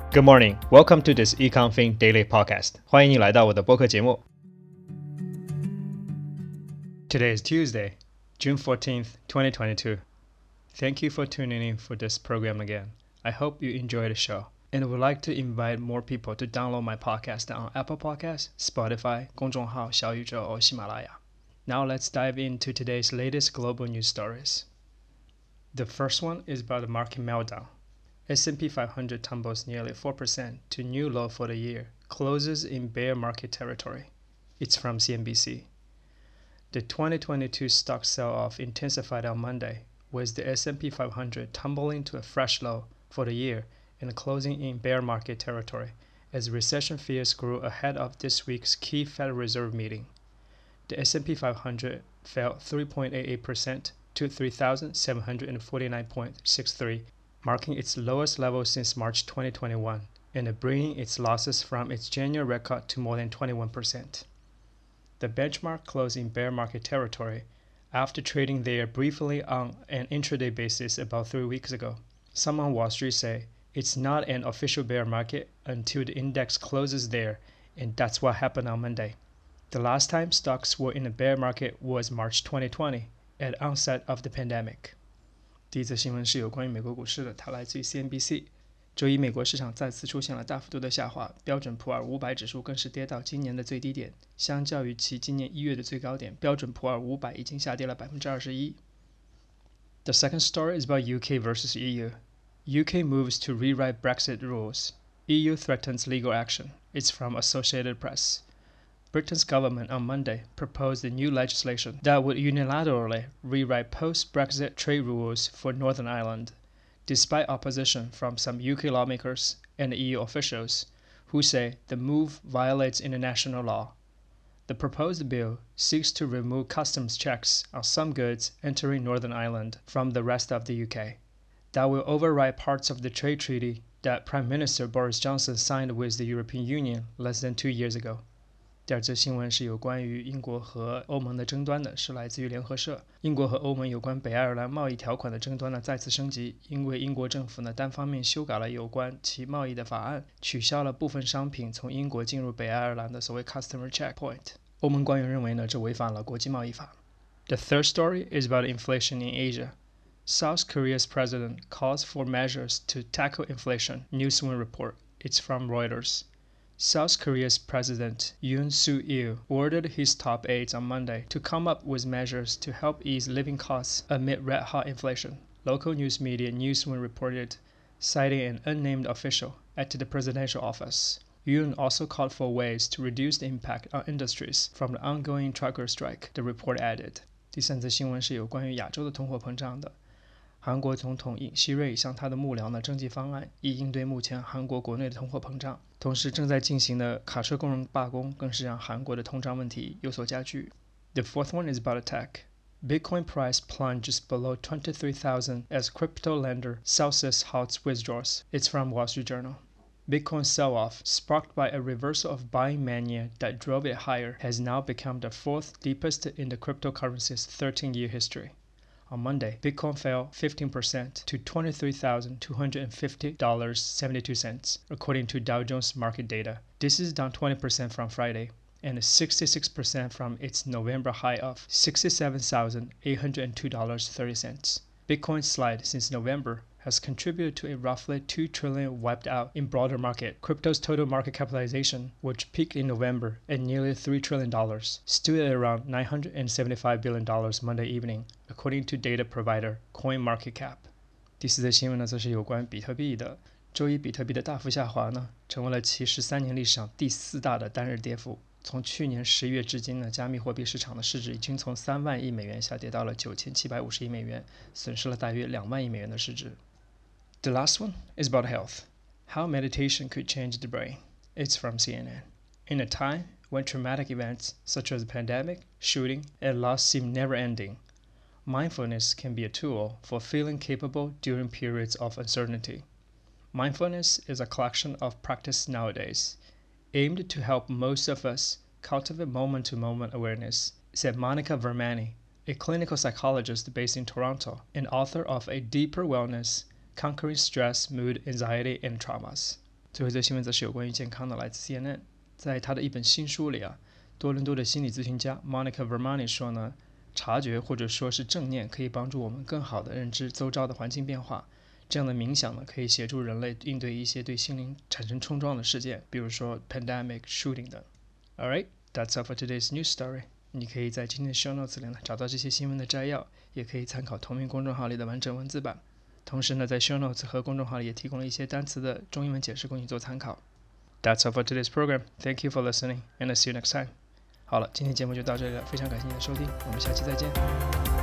Good morning. Welcome to this EconFin Daily Podcast. 欢迎你来到我的播客节目。Today is Tuesday, June 14th, 2022. Thank you for tuning in for this program again. I hope you enjoy the show. And I would like to invite more people to download my podcast on Apple Podcasts, Spotify, 公众号小宇宙 or 喜马拉雅. Now let's dive into today's latest global news stories. The first one is about the market meltdown.S&P 500 tumbles nearly 4% to new low for the year, closes in bear market territory. It's from CNBC. The 2022 stock sell-off intensified on Monday, with the S&P 500 tumbling to a fresh low for the year and closing in bear market territory as recession fears grew ahead of this week's key Federal Reserve meeting. The S&P 500 fell 3.88% to 3,749.63, marking its lowest level since March 2021 and bringing its losses from its January record to more than 21%. The benchmark closed in bear market territory after trading there briefly on an intraday basis about 3 weeks ago. Some on Wall Street say it's not an official bear market until the index closes there, and that's what happened on Monday. The last time stocks were in a bear market was March 2020, at the onset of the pandemic.第一则新闻是有关于美国股市的，它来自于 CNBC。 周一美国市场再次出现了大幅度的下滑，标准普尔500指数更是跌到今年的最低点，相较于其今年1月的最高点，标准普尔500已经下跌了 21%。 The second story is about UK versus EU. UK moves to rewrite Brexit rules. EU threatens legal action. It's from Associated Press.Britain's government on Monday proposed a new legislation that would unilaterally rewrite post-Brexit trade rules for Northern Ireland, despite opposition from some UK lawmakers and EU officials who say the move violates international law. The proposed bill seeks to remove customs checks on some goods entering Northern Ireland from the rest of the UK. That will override parts of the trade treaty that Prime Minister Boris Johnson signed with the European Union less than 2 years ago.第二则新闻是有关于英国和欧盟的争端的，是来自于联合社。英国和欧盟有关北爱尔兰贸易条款的争端呢再次升级，因为英国政府呢单方面修改了有关其贸易的法案，取消了部分商品从英国进入北爱尔兰的所谓 customer checkpoint。欧盟官员认为呢这违反了国际贸易法。The third story is about inflation in Asia. South Korea's president calls for measures to tackle inflation, Newsweek report. It's from Reuters.South Korea's President Yoon Suk-yeol ordered his top aides on Monday to come up with measures to help ease living costs amid red-hot inflation, local news media Newsweek reported, citing an unnamed official at the presidential office. Yoon also called for ways to reduce the impact on industries from the ongoing trucker strike, the report added. 第三则新闻是有关于亚洲的通货膨胀的。韩国总统尹锡悦向他的幕僚呢征集方案，以应对目前韩国国内的通货膨胀。同时正在进行的卡车工人罢工更是让韩国的通胀问题有所加剧。The fourth one is about tech. Bitcoin price plunges below 23,000 as crypto lender Celsius halts withdrawals. It's from Wall Street Journal. Bitcoin sell-off, sparked by a reversal of buying mania that drove it higher, has now become the fourth deepest in the cryptocurrency's 13-year history.On Monday, Bitcoin fell 15% to $23,250.72, according to Dow Jones market data. This is down 20% from Friday and 66% from its November high of $67,802.30. Bitcoin's slide since November has contributed to a roughly $2 trillion wiped out in broader market. Crypto's total market capitalization, which peaked in November at nearly $3 trillion, stood at around $975 billion Monday evening, according to data provider CoinMarketCap. 第四则新闻呢，则是有关比特币的。周一，比特币的大幅下滑呢，成为了其13年历史上第4大的单日跌幅。从去年10月至今呢，加密货币市场的市值已经从3万亿美元下跌到了9750亿美元，损失了大约2万亿美元的市值。The last one is about health. How meditation could change the brain. It's from CNN. In a time when traumatic events such as a pandemic, shooting, and loss seem never-ending, mindfulness can be a tool for feeling capable during periods of uncertainty. Mindfulness is a collection of practice nowadays, aimed to help most of us cultivate moment-to-moment awareness, said Monica Vermani, a clinical psychologist based in Toronto and author of A Deeper Wellness, Conquering Stress, Mood, Anxiety, and Traumas. 最后一则新闻则是有关于健康的，来自 CNN。在他的一本新书里多伦多的心理咨询家 Monica Vermani 说呢，察觉或者说是正念可以帮助我们更好地认知周遭的环境变化。这样的冥想呢，可以协助人类应对一些对心灵产生冲撞的事件，比如说 pandemic shooting 等。Alright, that's all for today's news story. 你可以在今天的 show notes 里呢找到这些新闻的摘要，也可以参考同名公众号里的完整文字版。同时呢，在 show notes 和公众号里也提供了一些单词的中英文解释供你做参考。That's all for today's program. Thank you for listening, and I'll see you next time. 好了，今天节目就到这里了，非常感谢你的收听，我们下期再见。